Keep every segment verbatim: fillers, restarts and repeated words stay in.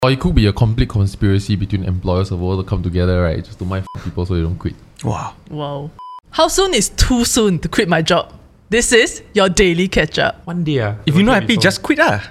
Or it could be a complete conspiracy between employers of the world to come together, right? Just to mind people so they don't quit. Wow. Wow. How soon is too soon to quit my job? This is your daily catch up. One day, ah. If you're not happy, just quit ah.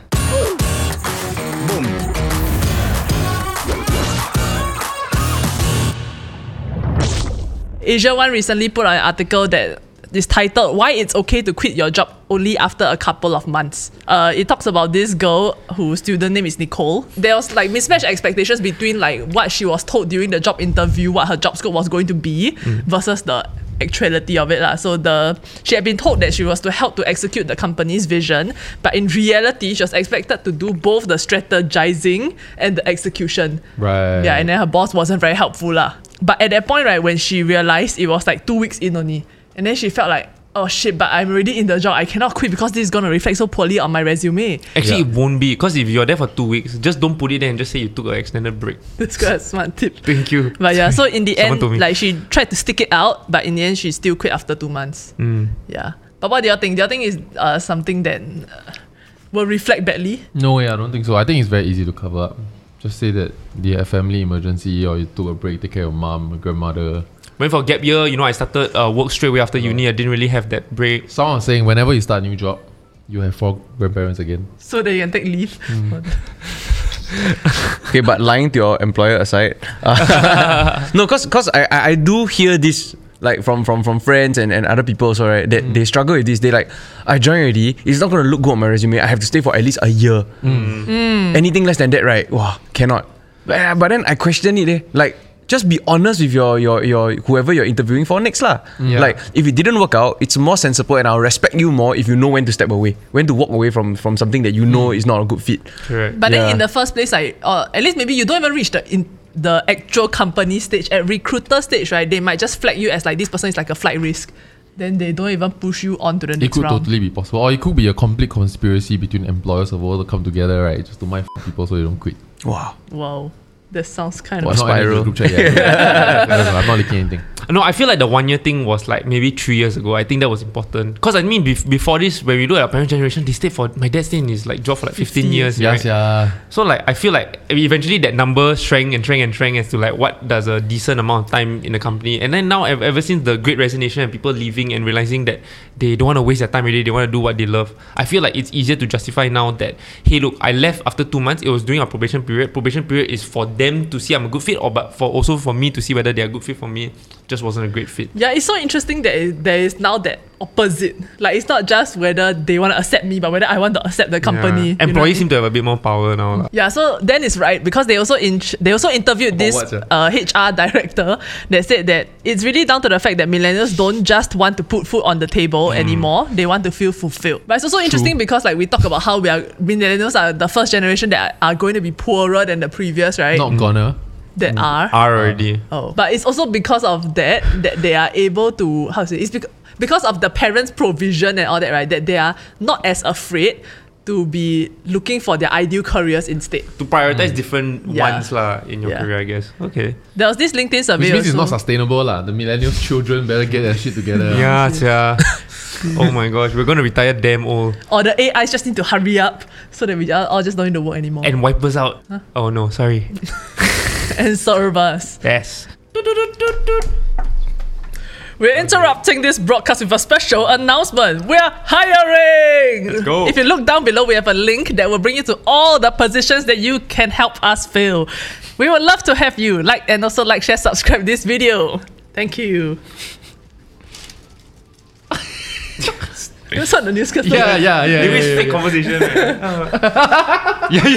Asia One recently put out an article that is titled "Why It's Okay to Quit Your Job Only After a Couple of Months." Uh, it talks about this girl whose student name is Nicole. There was like mismatched expectations between like what she was told during the job interview, what her job scope was going to be, mm. versus the actuality of it lah. So the she had been told that she was to help to execute the company's vision, but in reality she was expected to do both the strategizing and the execution. Right. Yeah, and then her boss wasn't very helpful lah. But at that point, right, when she realized it was like two weeks in only, and then she felt like, oh shit, but I'm already in the job. I cannot quit because this is going to reflect so poorly on my resume. Actually, Yeah. it won't be, because if you're there for two weeks, just don't put it there and just say you took an extended break. That's quite a smart tip. Thank you. But yeah, so in the Someone told me. end, like she tried to stick it out, but in the end, she still quit after two months. Mm. Yeah. But what do you think? Do you think is uh, something that uh, will reflect badly? No way, I don't think so. I think it's very easy to cover up. Just say that you had a family emergency or you took a break, take care of mom, grandmother. Went for gap year, you know, I started uh, work straight away after Oh. uni. I didn't really have that break. Someone was saying whenever you start a new job, you have four grandparents again. So that you can take leave. Mm. Okay, but lying to your employer aside, uh, no, cause cause I, I I do hear this like from from from friends and, and other people also, right? That Mm. they struggle with this. They like, I joined already. It's not gonna look good on my resume. I have to stay for at least a year. Mm. Mm. Anything less than that, right? Wow, cannot. But, uh, but then I question it. Eh. Like, just be honest with your your your whoever you're interviewing for next lah. Yeah. Like, if it didn't work out, it's more sensible, and I'll respect you more if you know when to step away, when to walk away from from something that you know is not a good fit. Correct. But then Yeah. in the first place, like, or at least maybe you don't even reach the in the actual company stage. At recruiter stage, right, they might just flag you as like this person is like a flight risk. Then they don't even push you on to the It next could round. totally be possible. Or it could be a complete conspiracy between employers of the world to come together, right? Just to mind people so they don't quit. Wow. Wow, that sounds kind What of. I'm not adding to the spiral. group chat yet. I don't know, I'm not leaking anything. No, I feel like the one year thing was like maybe three years ago. I think that was important. Because I mean, bef- before this, when we look at our parents' generation, they stayed for, my dad stayed in his like job for like fifteen fifty years. Yes, right? yeah. So like, I feel like eventually that number shrank and shrank and shrank as to like what does a decent amount of time in the company. And then now, ever, ever since the Great Resignation and people leaving and realizing that they don't want to waste their time already, they want to do what they love. I feel like it's easier to justify now that, hey, look, I left after two months. It was during our probation period. Probation period is for them to see I'm a good fit, or but for also for me to see whether they're a good fit for me. Just wasn't a great fit. Yeah, it's so interesting that it, there is now that opposite. Like, it's not just whether they want to accept me, but whether I want to accept the company. Yeah. you know Employees what I mean? seem to have a bit more power now. lah. Yeah, so then it's right because they also in, they also interviewed About this what, sir? uh, H R director that said that it's really down to the fact that millennials don't just want to put food on the table Mm. anymore; they want to feel fulfilled. But it's also interesting because like we talk about how we are millennials are the first generation that are, are going to be poorer than the previous, right? Not gonna. That are. Are already. Oh, but it's also because of that that they are able to how to say it's because because of the parents' provision and all that, right? That they are not as afraid to be looking for their ideal careers instead. To prioritize different Yeah. ones lah in your Yeah. career, I guess. Okay. There was this LinkedIn survey. Which means it's also. not sustainable lah. The millennials' children better get their shit together. Yeah, yeah. Oh my gosh, we're gonna retire damn old Or the A Is just need to hurry up so that we all all just don't need to work anymore. and wipe us out. Oh no, sorry. And serve us. Yes. We're interrupting this broadcast with a special announcement. We're hiring! Let's go. If you look down below, we have a link that will bring you to all the positions that you can help us fill. We would love to have you. Like and also like, share, subscribe this video. Thank you. That's not the newscaster. Yeah, yeah, yeah. Maybe yeah, it's yeah, fake yeah. conversation. man. yeah,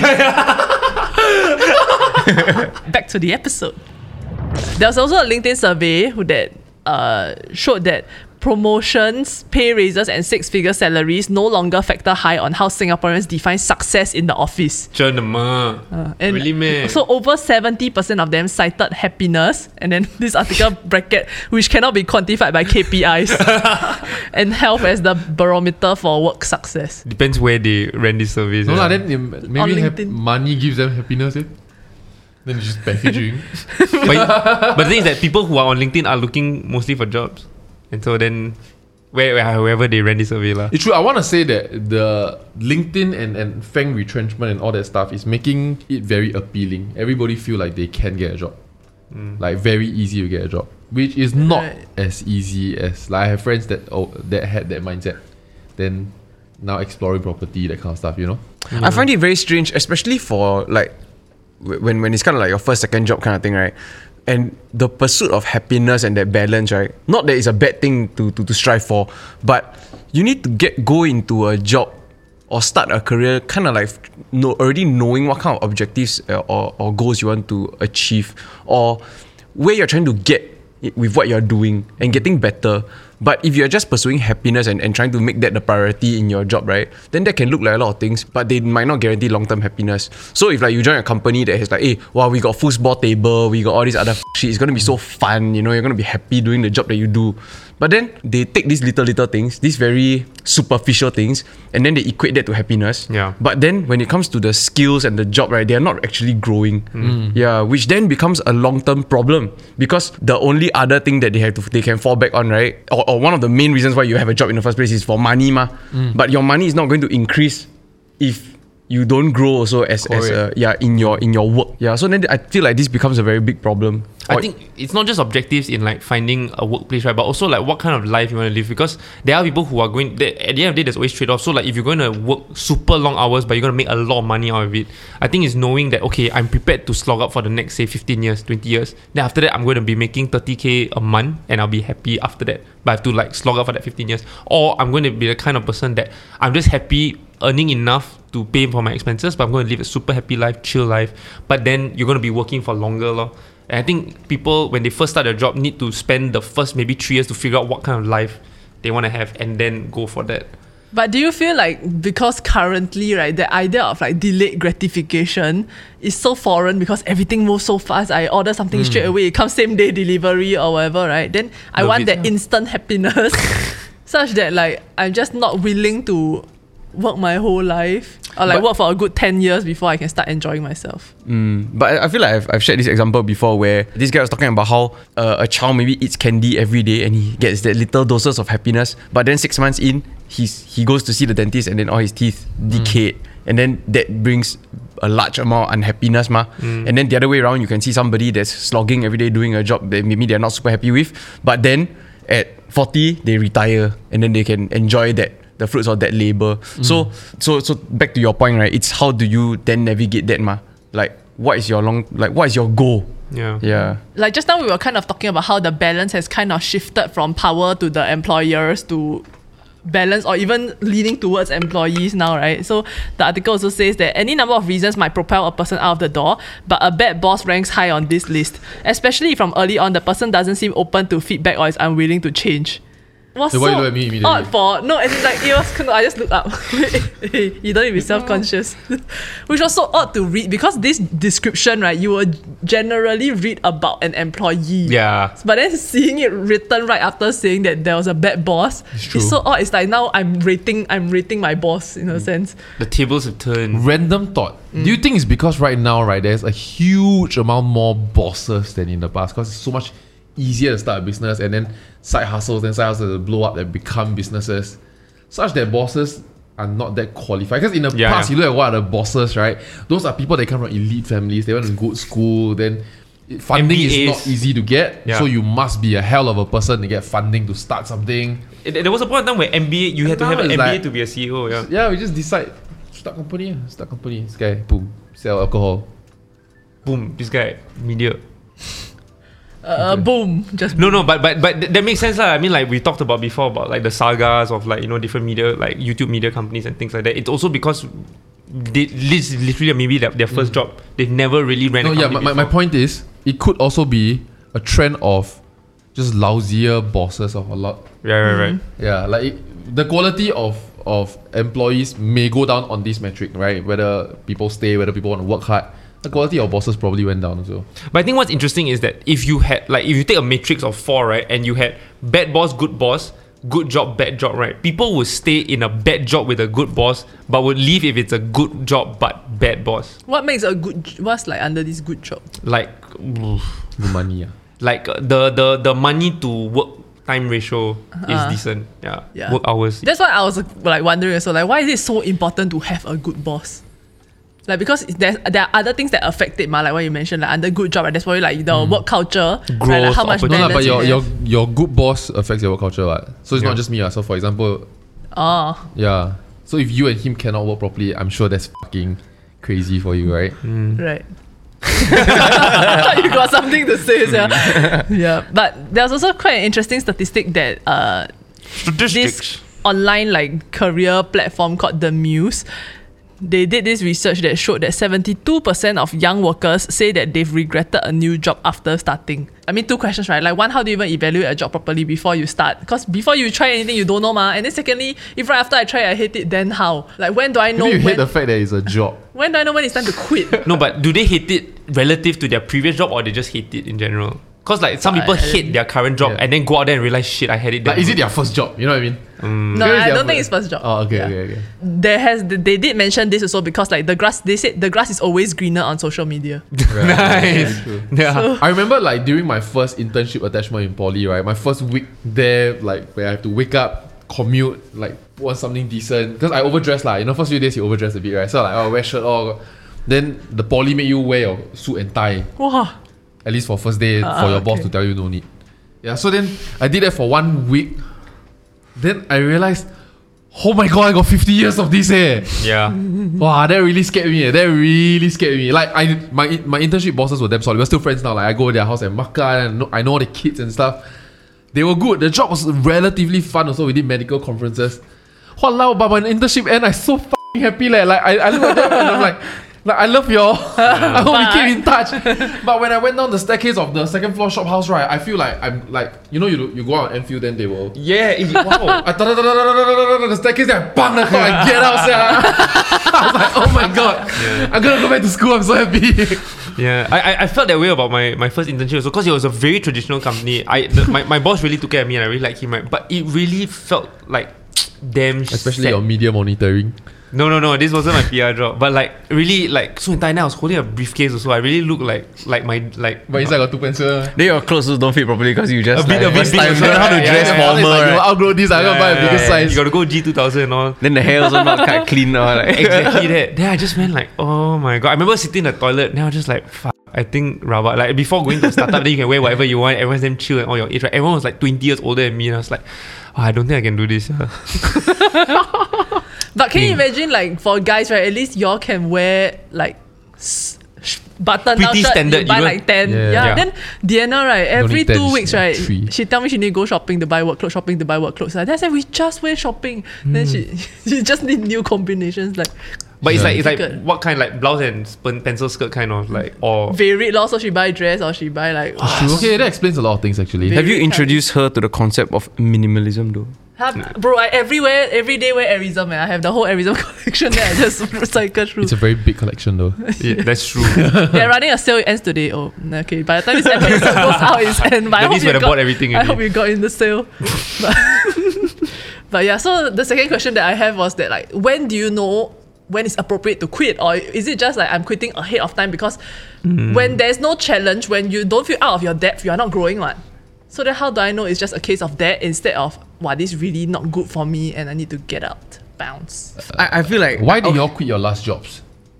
yeah, yeah. Back to the episode. There was also a LinkedIn survey who that uh, showed that promotions, pay raises, and six-figure salaries no longer factor high on how Singaporeans define success in the office. 真的吗? Uh, and Really, man? so over seventy percent of them cited happiness, and then this article bracket, which cannot be quantified by K P Is, and health as the barometer for work success. Depends where they ran these surveys. No yeah. lah, then they- maybe hap- LinkedIn. money gives them happiness. Eh? Then it's just packaging. but, but the thing is that people who are on LinkedIn are looking mostly for jobs. And so then Where, where wherever they ran this survey lah. It's true. I want to say that the LinkedIn and, and Fang retrenchment and all that stuff is making it very appealing. Everybody feel like they can get a job. Mm. Like very easy to get a job. Which is not right. as easy as like I have friends that oh, that had that mindset. Then now exploring property, that kind of stuff, you know? Mm. I find it very strange, especially for like when when it's kind of like your first, second job kind of thing, right? And the pursuit of happiness and that balance, right? Not that it's a bad thing to, to, to strive for, but you need to get go into a job or start a career kind of like know, already knowing what kind of objectives uh, or, or goals you want to achieve or where you're trying to get with what you're doing and getting better. But if you're just pursuing happiness and, and trying to make that the priority in your job, right, then that can look like a lot of things, but they might not guarantee long-term happiness. So if like you join a company that has like, hey, wow, we got foosball table, we got all this other f- shit, it's gonna be so fun, you know, you're gonna be happy doing the job that you do. But then they take these little little things, these very superficial things, and then they equate that to happiness. Yeah. But then when it comes to the skills and the job, right, they are not actually growing. Mm. Yeah, which then becomes a long-term problem because the only other thing that they have to they can fall back on, right, or, or one of the main reasons why you have a job in the first place is for money, ma. Mm. But your money is not going to increase if you don't grow also as, as a, yeah in your in your work. Yeah, so then I feel like this becomes a very big problem. I think it's not just objectives in like finding a workplace, right? But also like what kind of life you want to live, because there are people who are going they, at the end of the day there's always trade-offs. So like if you're going to work super long hours but you're going to make a lot of money out of it, I think it's knowing that okay, I'm prepared to slog up for the next say fifteen years, twenty years. Then after that I'm going to be making thirty K a month and I'll be happy after that. But I have to like slog up for that fifteen years. Or I'm going to be the kind of person that I'm just happy earning enough to pay for my expenses, but I'm going to live a super happy life, chill life. But then you're going to be working for longer lor. And I think people, when they first start their job, need to spend the first maybe three years to figure out what kind of life they want to have and then go for that. But do you feel like because currently, right, the idea of like delayed gratification is so foreign because everything moves so fast. I order something mm. straight away, it comes same day delivery or whatever, right? Then I Love want it, that yeah. instant happiness such that like I'm just not willing to work my whole life or like but, work for a good ten years before I can start enjoying myself. Mm, but I feel like I've, I've shared this example before where this guy was talking about how uh, a child maybe eats candy every day and he gets that little doses of happiness, but then six months in he's he goes to see the dentist and then all his teeth decayed, mm. and then that brings a large amount of unhappiness ma. Mm. And then the other way around, you can see somebody that's slogging every day doing a job that maybe they're not super happy with, but then at forty they retire and then they can enjoy that the fruits of that labor. Mm. So so so back to your point, right? It's how do you then navigate that, ma? Like what is your long like what is your goal? Yeah. Yeah. Like just now we were kind of talking about how the balance has kind of shifted from power to the employers to balance or even leaning towards employees now, right? So the article also says that any number of reasons might propel a person out of the door, but a bad boss ranks high on this list, especially if from early on the person doesn't seem open to feedback or is unwilling to change. Was so, so why you look at me immediately? odd for no, as in like it was. No, I just looked up. You don't need to be self-conscious, which was so odd to read because this description, right? You would generally read about an employee. Yeah. But then seeing it written right after saying that there was a bad boss, it's, it's so odd. It's like now I'm rating, I'm rating my boss in a mm. sense. The tables have turned. Random thought. Mm. Do you think it's because right now, right, there's a huge amount more bosses than in the past because it's so much easier to start a business and then side hustles and side hustles blow up and become businesses such that bosses are not that qualified, because in the yeah, past yeah. you look at what are the bosses, right? Those are people that come from elite families, they went to good school, then funding M B As. is not easy to get, yeah. so you must be a hell of a person to get funding to start something. It, there was a point in time where M B A you had to have an M B A like, to be a C E O. Yeah, yeah, we just decide start company, start company, this guy, boom, sell alcohol, boom, this guy, media. Uh, boom, just no, boom. no, but but but th- that makes sense, lah. I mean, like we talked about before about like the sagas of like you know different media, like YouTube media companies and things like that. It's also because they this is literally maybe their, their first mm. job. They've never really ran. No, a yeah. company My, my point is, it could also be a trend of just lousier bosses of a lot. Yeah, right, right. Mm-hmm. Yeah, like it, the quality of of employees may go down on this metric, right? Whether people stay, whether people want to work hard. The quality of bosses probably went down as well. But I think what's interesting is that if you had like if you take a matrix of four, right, and you had bad boss, good boss, good job, bad job, right, people would stay in a bad job with a good boss, but would leave if it's a good job but bad boss. What makes a good? What's like under this good job? Like the money, yeah. Like uh, the the the money to work time ratio is Uh, decent. Yeah. yeah. Work hours. That's why I was like wondering also, like, why is it so important to have a good boss? Like, because there's, there are other things that affect it, ma, like what you mentioned, like under good job, right? That's probably like the work culture, right? Like Growth, how much opportunity. No, lah, balance but your, you your have. your good boss affects your work culture, right? So it's Yeah. not just me. Uh. So for example, Oh, yeah. So if you and him cannot work properly, I'm sure that's fucking crazy for you, right? right. You got something to say, yeah. Yeah, but there's also quite an interesting statistic that uh, this online like career platform called The Muse, they did this research that showed that seventy-two percent of young workers say that they've regretted a new job after starting. I mean, two questions, right? Like, one, how do you even evaluate a job properly before you start? Because before you try anything, you don't know, ma. And then secondly, if right after I try, I hate it, then how? Like, when do I know Maybe you when, hate the fact that it's a job. when do I know when it's time to quit? No, but do they hate it relative to their previous job, or they just hate it in general? Because like some people I- I hate their current job Yeah. and then go out there and realize, shit, I had it. Like, then. is it their first job? You know what I mean? No, Where is I their don't think fir- it's first job. Oh, okay, Yeah. okay, okay. There has they did mention this also because like the grass they said the grass is always greener on social media. Right. Nice. Very true. Yeah. I remember like during my first internship attachment in poly, right? My first week there, like where I have to wake up, commute, like put on something decent. Because I overdress like, you know, first few days you overdress a bit, right? So like, oh, wear shirt, all. Then the poly make you wear your suit and tie. Wow. At least for first day, Ah, for your boss okay. to tell you no need. Yeah, so then I did that for one week. Then I realized, oh my god, I got fifty years of this eh. Yeah. Wow, that really scared me. eh. That really scared me. Like I, my my internship bosses were damn solid. We're still friends now. Like I go to their house and makan, and know, I know all the kids and stuff. They were good. The job was relatively fun. Also, we did medical conferences. Walao, but when internship end, I so fucking happy. Like, like I, I look at them and I'm like, like I love y'all. I hope we keep in touch. But when I went down the staircase of the second floor shop house, right, I feel like I'm like, you know, you you go out and Enfield, then they will. Yeah. It, wow. I da- da- da- da- da- da- da- da- the staircase, then I bang the car and get out. sia. I was like, oh my god, I'm gonna go back to school. I'm so happy. Yeah, I, I I felt that way about my, my first internship also because it was a very traditional company. I the, my, my boss really took care of me and I really liked him, right? But it really felt like damn Especially sad. your media monitoring. No, no, no. This wasn't my P R job, but like really, like so in Thailand, I was holding a briefcase also. I really looked like like my like. But inside got two pencils. Then your clothes also don't fit properly because you just A bit- like, a bit first big time also, learn how to right? dress Yeah, yeah, formal, Like, you right? outgrow this. I'm gonna buy a bigger size. You gotta go G two thousand and all. Then the hair also not cut clean or like. Exactly that. Then I just went like, oh my god. I remember sitting in the toilet. And I was just like, fuck. I think rabak. Like before going to startup, then you can wear whatever you want. Everyone's damn chill and all your age. Right? Everyone was like twenty years older than me, and I was like, oh, I don't think I can do this. But can you imagine like for guys, right? At least y'all can wear like s- sh- button down Pretty shirt. standard, You buy you like know? ten. Yeah. Yeah. Yeah. Then Diana, right? Every need ten, two just weeks, like right? three. She tell me she need to go shopping to buy work clothes, shopping to buy work clothes. Then I said we just went shopping. Then she she just need new combinations like But it's Yeah. like it's like Difficult. what kind, like blouse and sp- pencil skirt kind of like, or varied loh. So she buy dress or she buy like. True. Okay, that explains a lot of things actually. Very Have you kind. introduced her to the concept of minimalism though? Have- bro, I everywhere every day wear Arism, man. I have the whole Arism collection that I just cycle through. It's a very big collection though. yeah, that's true. They're running a sale. It ends today. Oh, okay. By the time this episode goes out, it's end. But I That hope means you we'd have got, bought everything I already. hope you got in the sale. but, but yeah, so the second question that I have was that like, when do you know when it's appropriate to quit, or is it just like I'm quitting ahead of time because when there's no challenge, when you don't feel out of your depth, you are not growing, one. So then how do I know it's just a case of that instead of wow, this is really not good for me and I need to get out, bounce. I, I feel like Why did y'all quit your last jobs?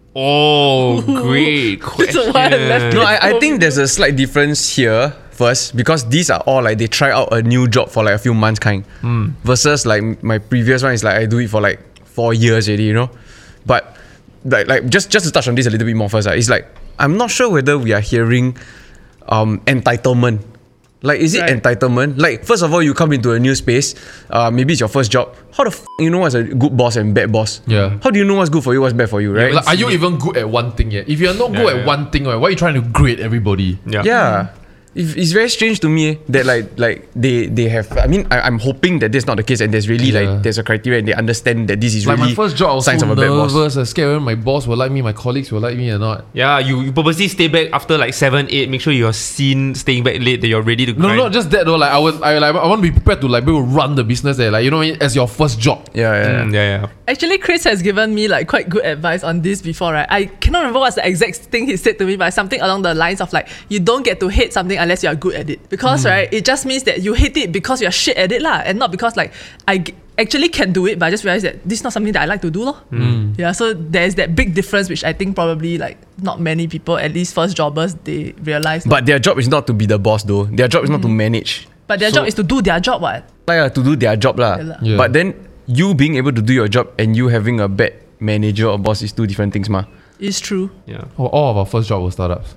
Oh, great That's why I left question. No, I, I think there's a slight difference here first because these are all like they try out a new job for like a few months kind versus like my previous one is like I do it for like four years already, you know. But like like just just to touch on this a little bit more first, uh, it's like I'm not sure whether we are hearing um entitlement. Like, is it Right. entitlement? Like, first of all, you come into a new space. Uh, maybe it's your first job. How the f you know what's a good boss and bad boss? Yeah. How do you know what's good for you, what's bad for you, right? Like, are you even good at one thing yet? If you're not good Yeah, at yeah. one thing, right, why are you trying to grade everybody? Yeah. Yeah. It- It's very strange to me eh, that like like they they have. I mean, I, I'm hoping that that's not the case, and there's really Yeah. like there's a criteria, and they understand that this is Like really my first job, I was signs so of a bad boss. nervous. I was scared whether my boss will like me, my colleagues will like me or not. Yeah, you, you purposely stay back after like seven, eight. Make sure you're seen staying back late. That you're ready to. No, grind. not just that though. Like I was, I like I want to be prepared to like be able to run the business there. Like you know, what I mean? As your first job. Yeah, yeah. Mm, yeah, yeah. Actually, Chris has given me like quite good advice on this before, right? I cannot remember what's the exact thing he said to me, but something along the lines of like, you don't get to hate something unless you are good at it. Because right, it just means that you hate it because you're shit at it lah, and not because like I g- actually can do it, but I just realized that this is not something that I like to do lor. Mm. Yeah, so there's that big difference which I think probably like not many people, at least first jobbers, they realize. But their job is not to be the boss though. Their job is not to manage. But their So- job is to do their job, what? Like, uh, to do their job lah. Yeah lah. Yeah. But then you being able to do your job and you having a bad manager or boss is two different things, ma. It's true. Yeah. Oh, all of our first job was startups.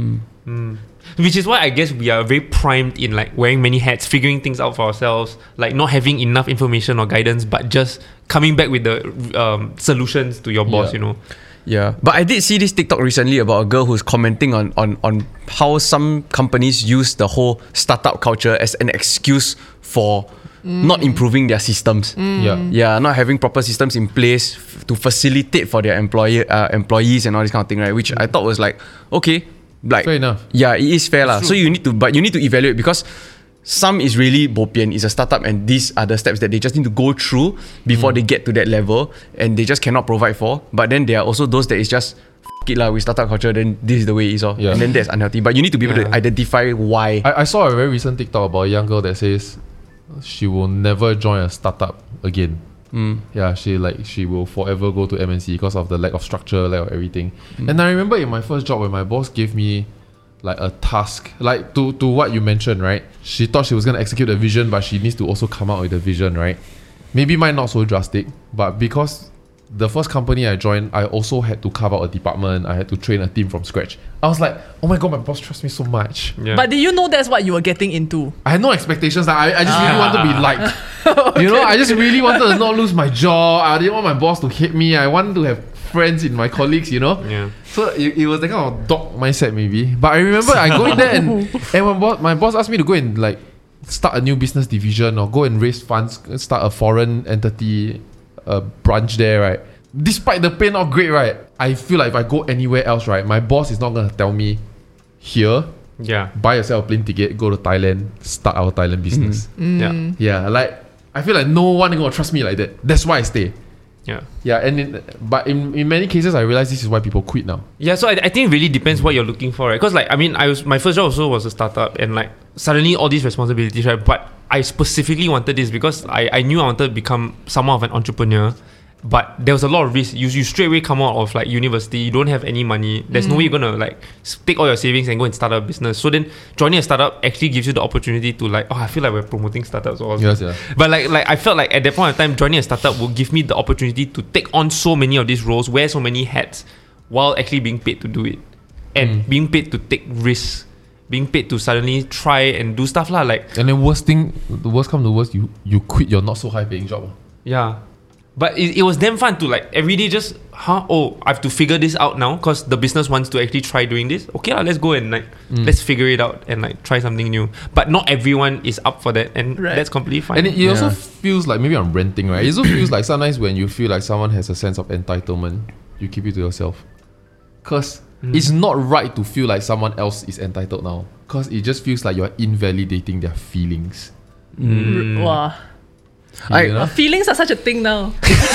Which is why I guess we are very primed in like wearing many hats, figuring things out for ourselves, like not having enough information or guidance, but just coming back with the um, solutions to your boss, Yeah. you know. Yeah, but I did see this TikTok recently about a girl who's commenting on, on, on how some companies use the whole startup culture as an excuse for not improving their systems. Yeah. Yeah, not having proper systems in place f- to facilitate for their employer uh, employees and all this kind of thing, right? Which I thought was like, okay, like Fair enough. Yeah, it is fair lah. So you need to, but you need to evaluate because some is really bopian. It's a startup, and these are the steps that they just need to go through before they get to that level, and they just cannot provide for. But then there are also those that is just F- it lah with startup culture. Then this is the way it is, oh. Yeah. And then that's unhealthy. But you need to be able to Yeah. identify why. I, I saw a very recent TikTok about a young girl that says she will never join a startup again. Mm. Yeah, she like she will forever go to M N C because of the lack of structure, lack of everything. And I remember in my first job when my boss gave me like a task, like to to what you mentioned, right? She thought she was gonna execute a vision, but she needs to also come out with a vision, right? Maybe mine not so drastic, but because the first company I joined, I also had to carve out a department. I had to train a team from scratch. I was like, oh my god, my boss trusts me so much. Yeah. But did you know that's what you were getting into? I had no expectations. Like, I, I just really wanted to be liked. You know, I just really wanted to not lose my job. I didn't want my boss to hate me. I wanted to have friends in my colleagues, you know. Yeah. So it, it was that kind of dog mindset maybe. But I remember I go in there and, and when boss, my boss asked me to go and like start a new business division or go and raise funds, start a foreign entity uh, branch there, right? Despite the pay not great, right? I feel like if I go anywhere else, right, my boss is not gonna tell me here, Yeah. buy yourself a plane ticket, go to Thailand, start our Thailand business. Yeah. Yeah, like I feel like no one gonna trust me like that. That's why I stay. Yeah. Yeah, and in, but in, in many cases, I realize this is why people quit now. Yeah, so I, I think it really depends what you're looking for, right? Because like I mean, I was my first job also was a startup, and like suddenly all these responsibilities, right? But I specifically wanted this because I, I knew I wanted to become somewhat of an entrepreneur. But there was a lot of risk. You you straight away come out of like university, you don't have any money. There's no way you're gonna like s- take all your savings and go and start a business. So then joining a startup actually gives you the opportunity to like, oh, I feel like we're promoting startups or Yes, yeah. But like like I felt like at that point of time, joining a startup will give me the opportunity to take on so many of these roles, wear so many hats, while actually being paid to do it, and being paid to take risks, being paid to suddenly try and do stuff lah. Like And then worst thing, the worst come to worst, you you quit your not so high paying job. yeah. But it, it was damn fun to like every day just, huh, oh, I have to figure this out now because the business wants to actually try doing this. Okay, lah, let's go and like, let's figure it out and like try something new. But not everyone is up for that, and Right. that's completely fine. And it, it also Yeah. feels like maybe I'm renting, right? It also feels like sometimes when you feel like someone has a sense of entitlement, you keep it to yourself. Because it's not right to feel like someone else is entitled now. Because it just feels like you're invalidating their feelings. R- Wow. I- you know? Feelings are such a thing now.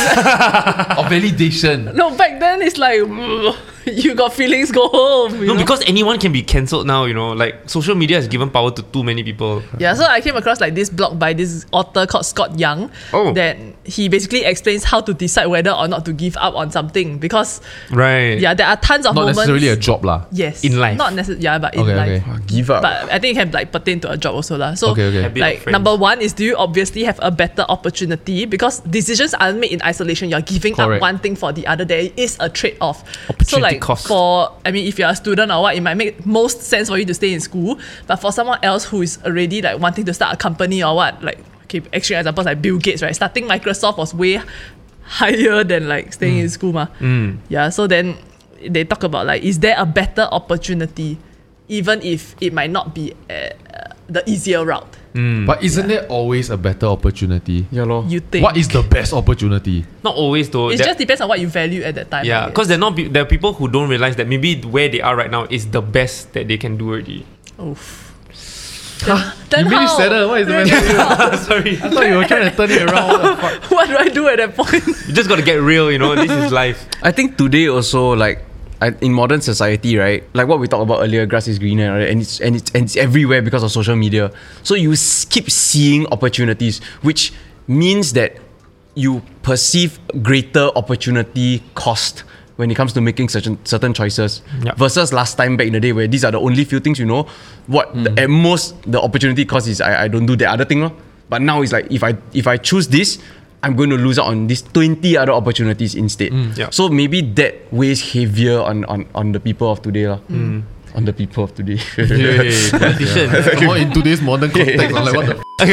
Or validation. No, back then it's like you got feelings, go home. you no, know? because anyone can be cancelled now, you know, like social media has given power to too many people. Yeah, so I came across like this blog by this author called Scott Young. Oh. That he basically explains how to decide whether or not to give up on something because Right. yeah, there are tons of Not moments. necessarily a job lah. Yes. In life. Not necessarily. Yeah, but in Okay, life. okay. Ah, give up. But I think it can like pertain to a job also lah. So Okay, okay. Habit of like friends. number one is, do you obviously have a better opportunity because decisions aren't made in isolation. You're giving Correct. up one thing for the other. There is a trade-off. So Opportunity like cost. for I mean, if you're a student or what, it might make most sense for you to stay in school. But for someone else who is already like wanting to start a company or what, like okay, extreme examples like Bill Gates, right? Starting Microsoft was way higher than like staying in school, ma. Mm. Yeah. So then they talk about like, is there a better opportunity, even if it might not be uh, the easier route? But isn't there always a better opportunity? yeah, lor. You think? What is the best opportunity? Not always though. It There- just depends on what you value at that time. I yeah, guess. because there not be, there are people who don't realize that maybe where they are right now is the best that they can do already. Oof. Then, then You made it how? sadder. What is the Then matter? how? Sorry. I thought you were trying to turn it around. What the fuck? What do I do at that point? You just gotta get real, you know. This is life. I think today also like I, in modern society, right? Like what we talked about earlier, grass is greener, right? And it's and it's and it's everywhere because of social media. So you s- keep seeing opportunities, which means that you perceive greater opportunity cost when it comes to making certain certain choices Yeah. versus last time back in the day where these are the only few things you know. What the, at most the opportunity cost is I, I don't do the other thing, lor. But now it's like if I if I choose this, I'm going to lose out on these twenty other opportunities instead. Yeah. So maybe that weighs heavier on, on, on the people of today. lor. On the people of today. Hey, politician. More in today's modern context, I'm like, what the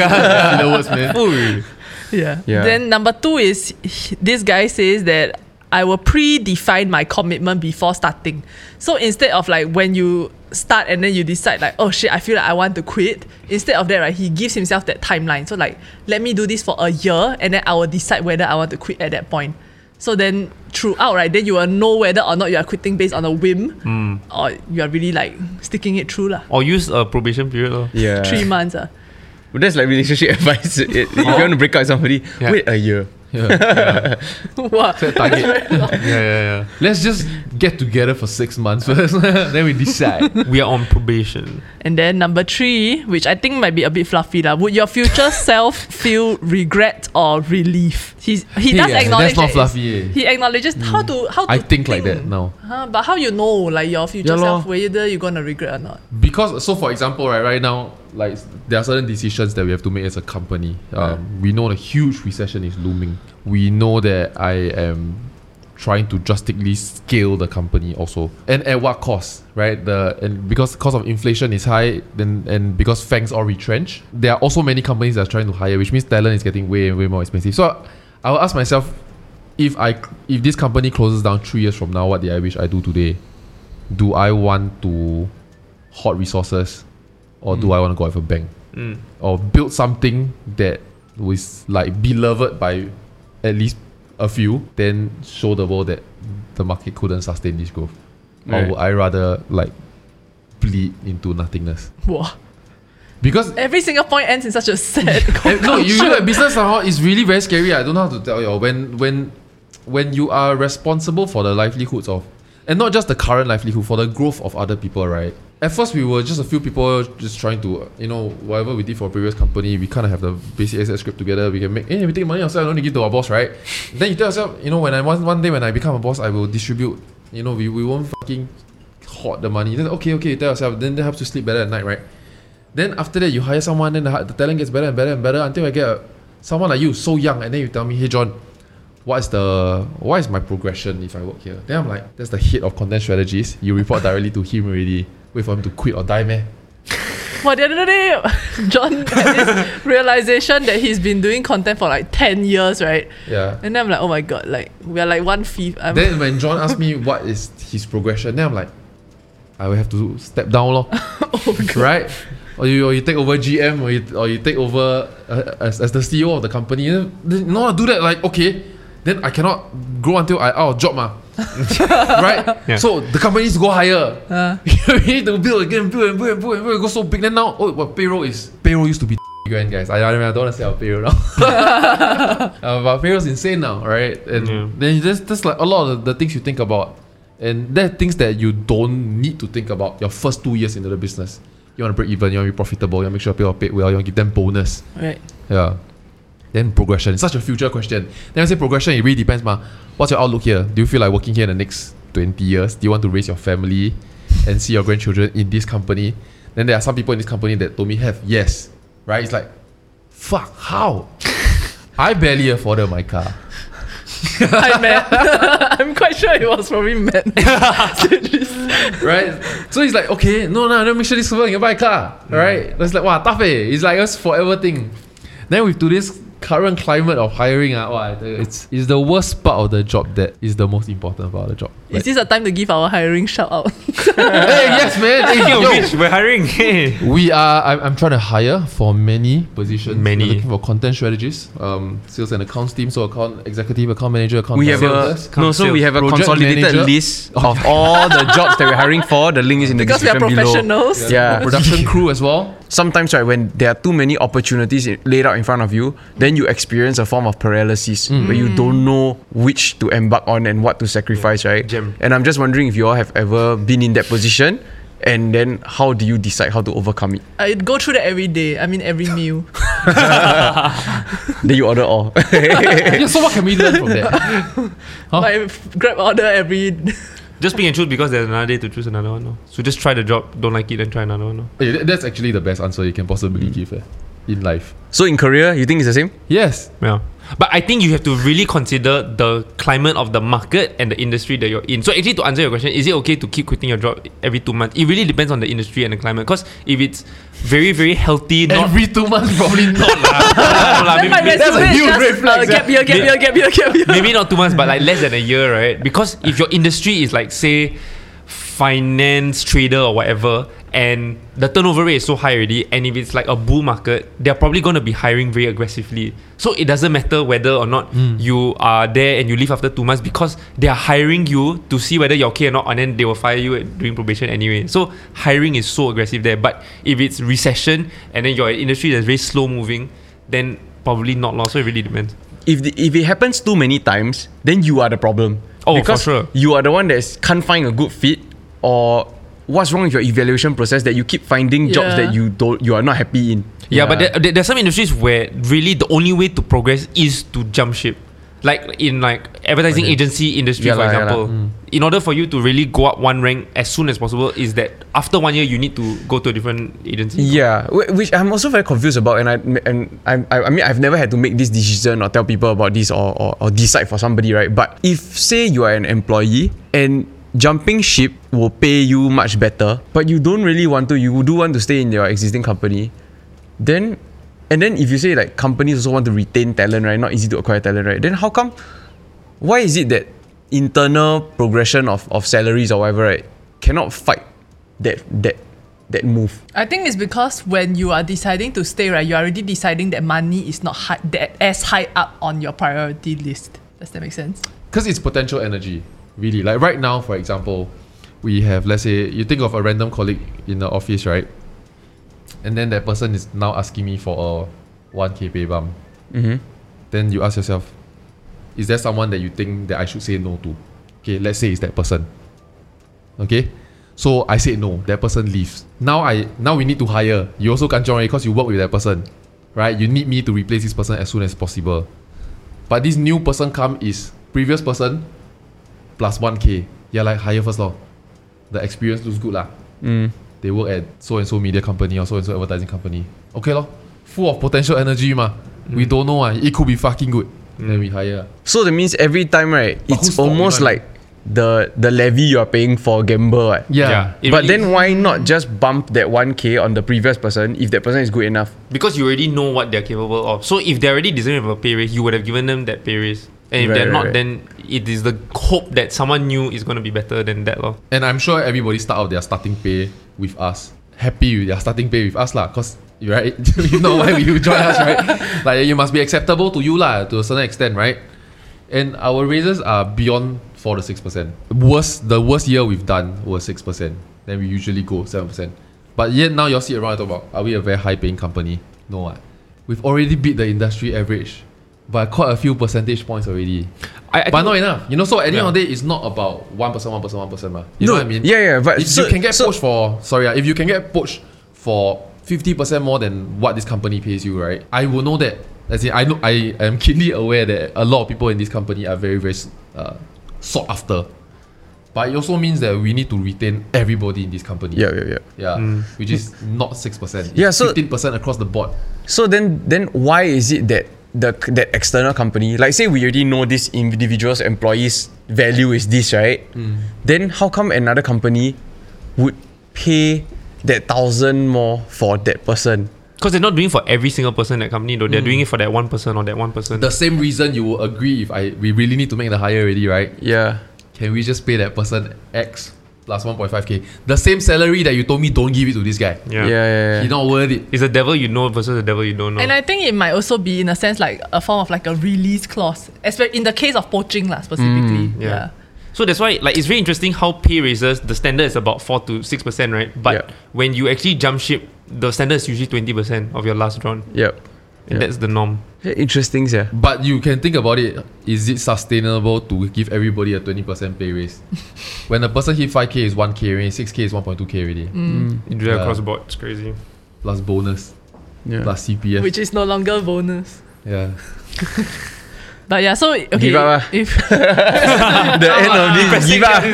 f- the words, man. Ooh. Yeah. Yeah. Then number two is he- this guy says that I will predefine my commitment before starting. So instead of like when you start and then you decide like, oh shit, I feel like I want to quit. Instead of that, right, he gives himself that timeline. So like, let me do this for a year and then I will decide whether I want to quit at that point. So then throughout, right, then you will know whether or not you are quitting based on a whim or you are really like sticking it through lah. Or use a probation period. Lor. Yeah. Three months. Uh. But that's like relationship advice. It- if you want to break up with somebody, Yeah. wait a year. Yeah. Wow. Set target. Yeah, yeah, yeah. Let's just get together for six months first, then we decide. We are on probation. And then number three, which I think might be a bit fluffy lah. Would your future self feel regret or relief? He's, he Hey, does yeah, acknowledge that's not that fluffy, it's- eh. He acknowledges how to how to I think like that now. Huh? But how you know like your future Yeah, self, lor. whether you're gonna regret or not? Because so for example, right, right now, like there are certain decisions that we have to make as a company. Um, we know the huge recession is looming. We know that I am trying to drastically scale the company also, and at what cost, right? The and because cost of inflation is high, then and because Fangs all retrenched, there are also many companies that are trying to hire, which means talent is getting way way more expensive. So I will ask myself, if I if this company closes down three years from now, what did I wish I do today? Do I want to hoard resources, or do I want to go out with a bang, Mm. or build something that was like beloved by at least a few, then show the world that the market couldn't sustain this growth? Right. Or would I rather like bleed into nothingness? Wow. Because Every single point ends in such a sad Eh, no, you conclusion. know, like, business somehow is really very scary. I don't know how to tell you. When when when you are responsible for the livelihoods of, and not just the current livelihood, for the growth of other people, right? At first, we were just a few people just trying to, you know, whatever we did for a previous company, we kind of have the basic asset script together. We can make, hey, we take money ourselves, don't need to give to our boss, right? Then you tell yourself, you know, when I one, one day when I become a boss, I will distribute, you know, we, we won't fucking hoard the money. Then, okay, okay, you tell yourself, then that helps you sleep better at night, right? Then after that, you hire someone, then the, the talent gets better and better and better until I get a, someone like you, so young, and then you tell me, hey John, what is the what is my progression if I work here? Then I'm like, that's the head of content strategies. You report directly to him already. Wait for him to quit or die, man. Well, the other day, John had this realization that he's been doing content for like ten years, right? Yeah. And then I'm like, oh my god, like we are like one fifth. I'm Then when John asked me what is his progression, then I'm like, I will have to step down, lor. Right? Or you, or you take over G M, or you, or you take over uh, as, as the C E O of the company. Then, then, no, I do that like, okay, then I cannot grow until I out of job, ma. Right? Yeah. So the company needs to go higher. Uh. we need to build again, build and build and build and build. It goes so big. Then now, oh, what payroll is? Payroll used to be grand, guys. I, I don't want to say our payroll now. uh, but payroll's insane now, right? And Yeah. then there's just like a lot of the things you think about. And there are things that you don't need to think about your first two years into the business. You want to break even, you want to be profitable, you want to make sure people are paid well, you want to give them bonus. right. Yeah. Then progression. It's such a future question. Then I say progression, it really depends, ma. What's your outlook here? Do you feel like working here in the next twenty years? Do you want to raise your family and see your grandchildren in this company? Then there are some people in this company that told me have yes. Right? It's like, fuck, how? I barely afforded my car. Hi, man. I'm quite sure it was probably meant. Right? So he's like, okay, no, no, no, make sure this person can buy a car. Right? That's like, wow, tough eh. It's like a forever thing. Then with today's current climate of hiring, uh, wow, I tell you, it's, it's the worst part of the job that is the most important part of the job. Is this a time to give our hiring shout out? Hey, yes, man. Hey, Speaking of yo. which, we're hiring. Hey. We are. I'm, I'm trying to hire for many positions. Many. We're looking for content strategists, um, sales and accounts team, so account executive, account manager, account We have sales. a no, so we have a Project consolidated manager. list of all the jobs that we're hiring for. The link is in the Because we are description below. professionals. Yeah. production crew as well. sometimes, right, when there are too many opportunities i- laid out in front of you, then you experience a form of paralysis where you don't know which to embark on and what to sacrifice, right? Gem. And I'm just wondering if you all have ever been in that position, and then how do you decide how to overcome it? I go through that every day. I mean, every meal. Then you order all. Yeah, so what can we learn from that? Huh? My Grab order every. Just pick and choose because there's another day to choose another one. No? So just try the job, don't like it, then try another one. No? Eh, that- that's actually the best answer you can possibly give eh, in life. So in Korea, you think it's the same? Yes. Yeah. But I think you have to really consider the climate of the market and the industry that you're in. So actually, to answer your question, is it okay to keep quitting your job every two months? It really depends on the industry and the climate. Because if it's very, very healthy, not Every two months, probably not. no, lah, Then my maybe, resume a is huge just red flag, uh, gap sia. year, gap year, gap year, gap year. maybe not two months, but like less than a year, right? Because if your industry is like, say, finance trader or whatever, and the turnover rate is so high already, and if it's like a bull market, they're probably going to be hiring very aggressively. So it doesn't matter whether or not you are there and you leave after two months, because they are hiring you to see whether you're okay or not, and then they will fire you at- during probation anyway. So hiring is so aggressive there. But if it's recession and then your industry that's very slow moving, then probably not long. So it really depends. If the, if it happens too many times, then you are the problem. Oh, for because sure. you are the one that can't find a good fit, or what's wrong with your evaluation process that you keep finding jobs Yeah. that you don't you are not happy in. Yeah, but Yeah. there, there, there's some industries where really the only way to progress is to jump ship. Like in like advertising Okay. agency industry, Yeah for lah, yeah example. lah. In order for you to really go up one rank as soon as possible, is that after one year you need to go to a different agency. Yeah, wh- which I'm also very confused about, and I and I I I mean I've never had to make this decision or tell people about this or, or or decide for somebody, right? But if say you are an employee and jumping ship will pay you much better, but you don't really want to, you do want to stay in your existing company, then and then if you say like companies also want to retain talent, right? Not easy to acquire talent, right? Then how come? Why is it that internal progression of, of salaries or whatever, right, cannot fight that that that move? I think it's because when you are deciding to stay, right, you're already deciding that money is not high, that as high up on your priority list. Does that make sense? Because it's potential energy, really. Like right now, for example, we have, let's say, you think of a random colleague in the office, right? And then that person is now asking me for a one K pay bump. Mm-hmm. Then you ask yourself, is there someone that you think that I should say no to? Okay, let's say it's that person. Okay? So I said no, that person leaves. Now I now we need to hire. You also can't join because you work with that person. Right? You need me to replace this person as soon as possible. But this new person come is previous person plus one K. Yeah, like hire first law. The experience looks good lah. Mm. They work at so and so media company or so and so advertising company. Okay lor. Full of potential energy ma. We don't know ah. It could be fucking good. Then we hire. So that means every time, right, But it's whose fault, almost you know what I like the the levy you are paying for a gamble, right? Yeah. Yeah. It But really- then why not just bump that one K on the previous person if that person is good enough? because you already know what they're capable of. So if they're already deserving of a pay raise, you would have given them that pay raise. And if Right, they're right, not, right. then it is the hope that someone new is going to be better than that. Lor. And I'm sure everybody start out their starting pay with us. Happy with their starting pay with us lah. Cause right, you know why you join us, right? Like you must be acceptable to you lah, to a certain extent, right? And our raises are beyond four to six percent. Worst, the worst year we've done was six percent. Then we usually go seven percent. But yet now you all sit around and talk about, are we a very high paying company? No, ah. We've already beat the industry average by quite a few percentage points already. I, I But think- not enough. You know, so at the end Yeah. of the day, it's not about one percent, one percent, one percent. Ma. You No, know what I mean? yeah, yeah, but if so- you can get so- poached for, sorry, ah, if you can get poached for fifty percent more than what this company pays you, right? I will know that. As in, I know I am keenly aware that a lot of people in this company are very, very uh, sought after. But it also means that we need to retain everybody in this company. Yeah, yeah, yeah. Yeah, Mm. which is not six percent. Yeah, so- fifteen percent across the board. So then, then why is it that the that external company, like say we already know this individual's employees' value is this, right? Then how come another company would pay that thousand more for that person? Because they're not doing it for every single person in that company, though. They're doing it for that one person or that one person. The same reason you will agree if I we really need to make the hire already, right? Yeah. Can we just pay that person X plus one point five K? The same salary that you told me don't give it to this guy. yeah. Yeah, yeah, yeah. He not worth it. It's the devil you know versus the devil you don't know. And I think it might also be in a sense like a form of like a release clause, especially in the case of poaching lah, specifically. yeah. yeah. So that's why, like, it's very interesting how pay raises, the standard is about four to six percent, right? But Yeah. when you actually jump ship the standard is usually twenty percent of your last drawn. Yep. And Yep. that's the norm. Interesting, yeah. But you can think about it. Is it sustainable to give everybody a twenty percent pay raise? When a person hit five K is one K already, six K is one point two K already. Mm. You do that Yeah. across the board. It's crazy. Plus bonus, Yeah. plus C P F. Which is no longer bonus. Yeah. But yeah, so okay, Give up, ah. if The end of this, give up.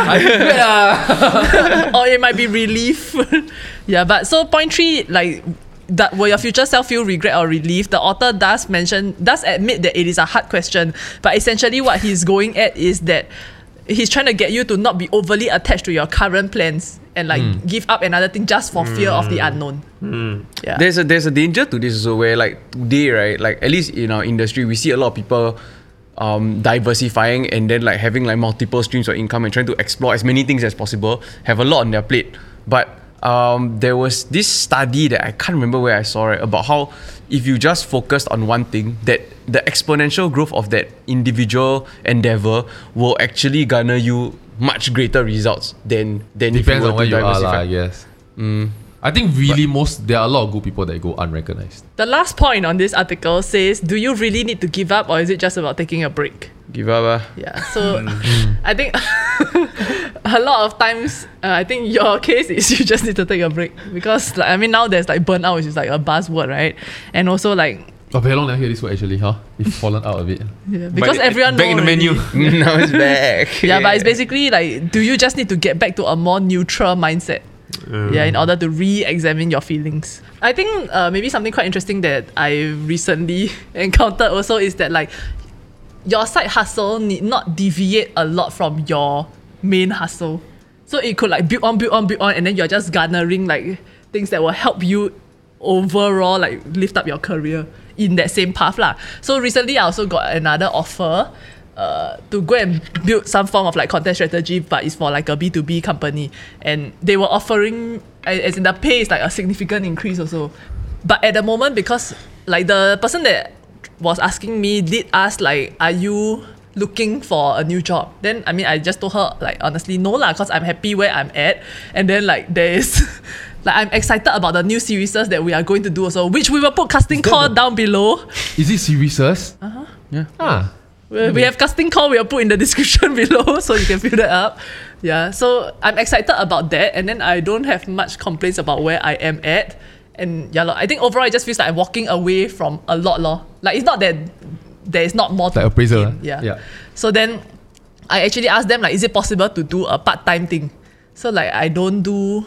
or it might be relief. Yeah, but so point three, like that, will your future self feel regret or relief? The author does mention, does admit that it is a hard question, but essentially what he's going at is that he's trying to get you to not be overly attached to your current plans and like Mm. give up another thing just for fear of the unknown. Mm. Yeah. There's a there's a danger to this also where like today, right, like at least in our industry we see a lot of people um diversifying and then like having like multiple streams of income and trying to explore as many things as possible, have a lot on their plate. But um there was this study that I can't remember where I saw it about how if you just focused on one thing, that the exponential growth of that individual endeavor will actually garner you much greater results than than if you Depends were on where to you are, diversify. lah, I guess. Mm. I think really most there are a lot of good people that go unrecognized. The last point on this article says, do you really need to give up or is it just about taking a break? Give up, ah. Yeah, so I think a lot of times, uh, I think your case is you just need to take a break because, like, I mean, now there's like burnout, which is like a buzzword, right? And also like, Oh, very long never hear this word actually, huh? You've fallen out of it. yeah, because But everyone back know in the already. menu. Now it's back. Yeah, but it's basically like, do you just need to get back to a more neutral mindset? Mm. Yeah, in order to re-examine your feelings. I think uh, maybe something quite interesting that I recently encountered also is that like your side hustle need not deviate a lot from your main hustle. So it could like build on, build on, build on, and then you're just garnering like things that will help you overall like lift up your career in that same path lah. So recently I also got another offer uh, to go and build some form of like content strategy, but it's for like a B two B company, and they were offering, as in the pay is like a significant increase also. But at the moment, because like the person that was asking me did ask like, are you looking for a new job? Then I mean I just told her like honestly no lah, because I'm happy where I'm at. And then like there is like I'm excited about the new series that we are going to do also, which we will put casting call down below. Is it serious? Uh-huh. Yeah. Ah. We we have casting call, we will put in the description below so you can fill that up. Yeah, so I'm excited about that, and then I don't have much complaints about where I am at. And yeah, lor, I think overall it just feels like I'm walking away from a lot lor. Like it's not that there is not more to Like appraisal. gain. ah? Yeah. Yeah. So then I actually asked them like, is it possible to do a part-time thing? So like I don't do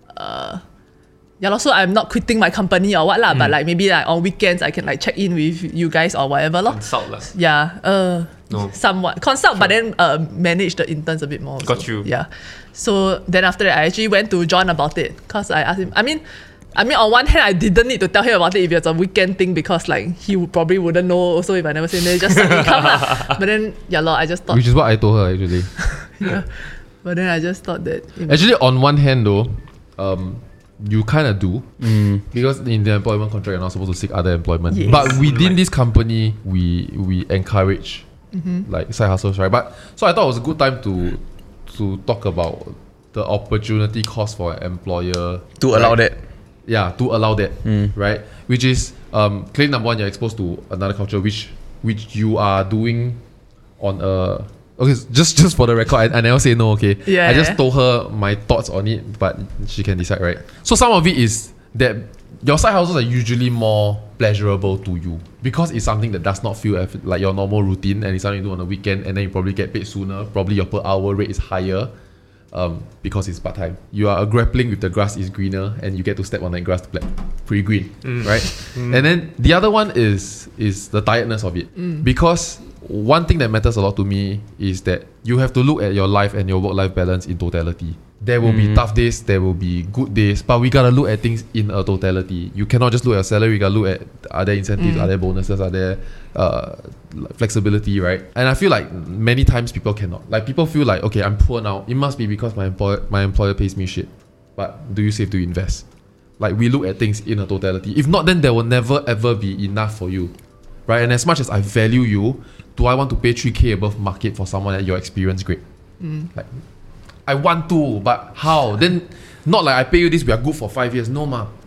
uh yeah, lor, so I'm not quitting my company or what lah, but like maybe like on weekends I can like check in with you guys or whatever lor. Consult lah. Yeah, uh, No. somewhat consult, but then uh, manage the interns a bit more. also. Got you. Yeah. So then after that, I actually went to John about it because I asked him. I mean, I mean, on one hand, I didn't need to tell him about it if it's a weekend thing because like he would probably wouldn't know. Also, if I never say, then just some income lah. But then yeah, lor, I just thought. Which is what I told her actually. Yeah. But then I just thought that. it- Actually, on one hand though, um, you kind of do Mm. because in the employment contract you're not supposed to seek other employment. Yes. But within this company, we we encourage like side hustles, right? But so I thought it was a good time to to talk about the opportunity cost for an employer To allow right? that. Yeah, to allow that, Mm. right? Which is um, clearly number one, you're exposed to another culture, which which you are doing on a. Okay, just just for the record, I, I never say no. Okay, Yeah, I just yeah. told her my thoughts on it, but she can decide, right? So some of it is that your side hustles are usually more pleasurable to you because it's something that does not feel eff- like your normal routine, and it's something you do on the weekend, and then you probably get paid sooner. Probably your per hour rate is higher. Um, because it's part time, you are grappling with the grass is greener, and you get to step on that grass to play pretty green, right? And then the other one is is the tiredness of it, because one thing that matters a lot to me is that you have to look at your life and your work life balance in totality. There will be tough days, there will be good days, but we gotta look at things in a totality. You cannot just look at your salary, you gotta look at are there incentives, are there bonuses, are there uh, flexibility, right? And I feel like many times people cannot. Like people feel like, okay, I'm poor now. It must be because my employer my employer pays me shit. But do you save to invest? Like we look at things in a totality. If not, then there will never ever be enough for you, right? And as much as I value you, do I want to pay three K above market for someone at your experience grade? Like I want to, but how? Then not like I pay you this, we are good for five years. No ma.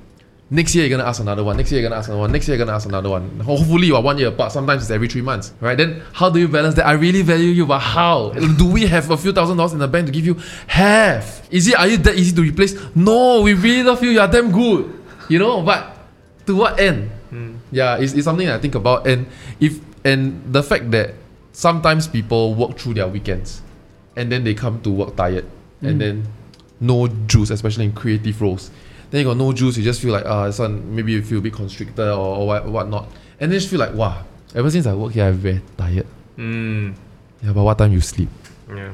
Next year you're gonna ask another one. Next year you're gonna ask another one. Next year you're gonna ask another one. Hopefully you are one year apart. Sometimes it's every three months, right? Then how do you balance that? I really value you, but how? Do we have a few thousand dollars in the bank to give you? Have. Is it? Are you that easy to replace? No, we really love you. You are damn good. You know, but to what end? Mm. Yeah, it's, it's something I think about, and if and the fact that sometimes people work through their weekends, and then they come to work tired, mm. and then no juice, especially in creative roles. Then you got no juice, you just feel like, ah, uh, son, maybe you feel a bit constricted or, or what, whatnot. And then you just feel like, wow, ever since I work here, I'm very tired. Mm. Yeah, but what time you sleep? Yeah.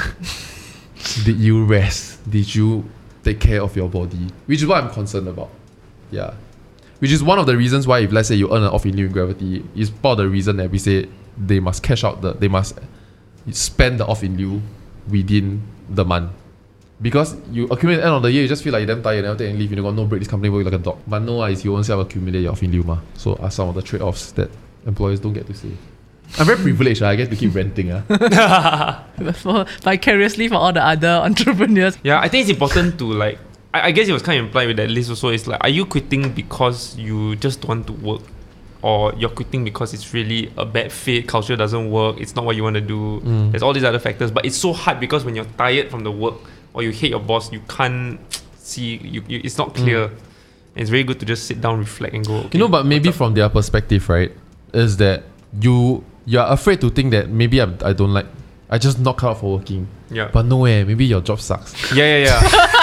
Mm. Did you rest? Did you take care of your body? Which is what I'm concerned about. Yeah. Which is one of the reasons why if let's say you earn an off in lieu in gravity, is part of the reason that we say they must cash out the, they must spend the off in lieu within the month. Because you accumulate at the end of the year, you just feel like you're damn tired and never take any leave, you got no break, this company work like a dog. But no, is you only have accumulate your off in lieu ma. So are some of the trade-offs that employers don't get to say. I'm very privileged, I get to keep renting. Uh. for, vicariously for all the other entrepreneurs. Yeah, I think it's important to like, I, I guess it was kind of implied with that list also, is like, are you quitting because you just don't want to work? Or you're quitting because it's really a bad fit, culture doesn't work, it's not what you want to do. Mm. There's all these other factors, but it's so hard because when you're tired from the work, or you hate your boss, you can't see, you, you it's not clear. Mm. It's very good to just sit down, reflect and go, okay, you know, but maybe from their perspective, right, is that you, you're afraid to think that maybe I, I don't like, I just not cut out for working. Yeah. But no way, maybe your job sucks. Yeah, yeah,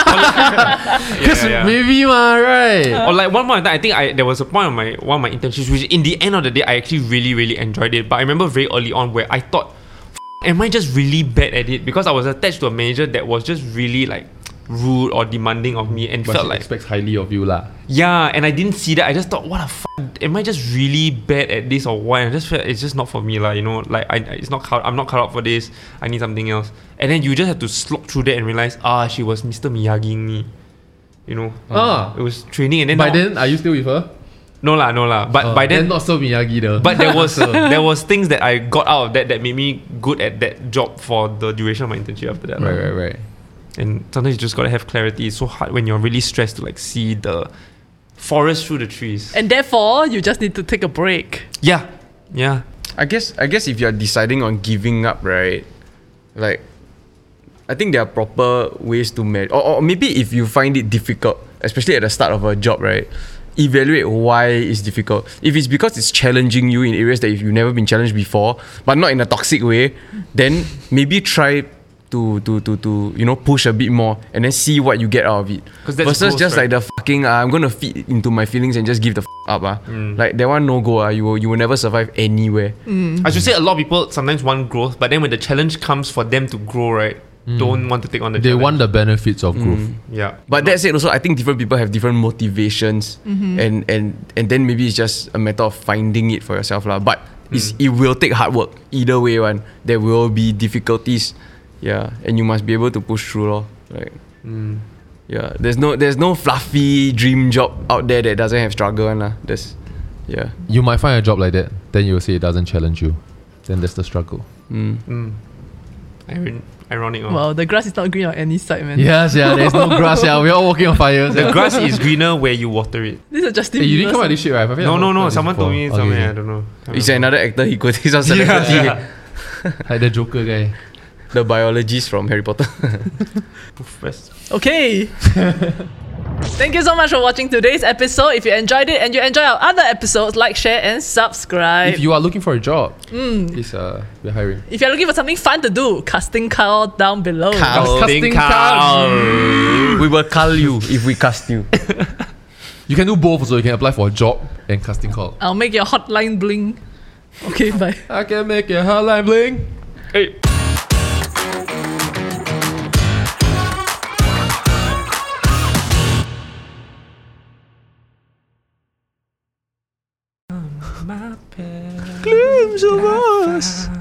yeah. Because yeah, yeah, yeah. maybe, ma, right? Or like one point, I think I there was a point of my one of my internships, which in the end of the day, I actually really, really enjoyed it. But I remember very early on where I thought, am I just really bad at it? Because I was attached to a manager that was just really like rude or demanding of me and but felt she like expects highly of you lah. Yeah, and I didn't see that. I just thought, what the fuck? Am I just really bad at this or what? And I just felt it's just not for me lah. You know, like I, it's not. I'm not cut out for this. I need something else. And then you just have to slog through that and realize, ah, she was Mister Miyagi-ing me. You know, ah, it was training. And then by now, then, are you still with her? No lah, no lah. But uh, by then, then not so Miyagi though. But there was there was things that I got out of that that made me good at that job for the duration of my internship after that. Right, right, right. And sometimes you just gotta have clarity. It's so hard when you're really stressed to like see the forest through the trees. And therefore, you just need to take a break. Yeah, yeah. I guess I guess if you're deciding on giving up, right? Like, I think there are proper ways to manage. Or, or maybe if you find it difficult, especially at the start of a job, right? Evaluate why it's difficult. If it's because it's challenging you in areas that you've never been challenged before, but not in a toxic way, then maybe try to to to to you know push a bit more and then see what you get out of it. Versus growth, just right? like the fucking uh, I'm gonna feed into my feelings and just give the f- up. Uh. Mm. Like that one no go. Uh, you will you will never survive anywhere. Mm. I should say a lot of people sometimes want growth, but then when the challenge comes for them to grow, right? Mm. Don't want to take on the They challenge. want the benefits of growth. Mm. Yeah. But that said, also I think different people have different motivations, mm-hmm. and and and then maybe it's just a matter of finding it for yourself, lah. But mm. it's, it will take hard work either way. One there will be difficulties, yeah, and you must be able to push through, lor. Like, mm. yeah, there's no there's no fluffy dream job out there that doesn't have struggle, one, lah. There's, yeah. You might find a job like that, then you'll say it doesn't challenge you. Then there's the struggle. Mm. Mm. Iron, ironic. Oh. Well, the grass is not green on any side, man. Yes, yeah, there's no grass, yeah. We're all walking on fire. The grass is greener where you water it. This is Justin Hey, you didn't Bieber come out with this shit, right? I No, no, no. Someone told me okay, somewhere. okay. I don't know. I It's don't know. another actor. He could take some celebrity. Yeah. Like the Joker guy. The biologist from Harry Potter. Poof, rest. Okay. Thank you so much for watching today's episode. If you enjoyed it and you enjoy our other episodes, like, share, and subscribe. If you are looking for a job, Mm. please, uh, we're hiring. If you're looking for something fun to do, casting call down below. Call. Casting We will call you if we cast you. You can do both, so you can apply for a job and casting call. I'll make your hotline bling. Okay, bye. I can make your hotline bling. Hey. Glimpse of us.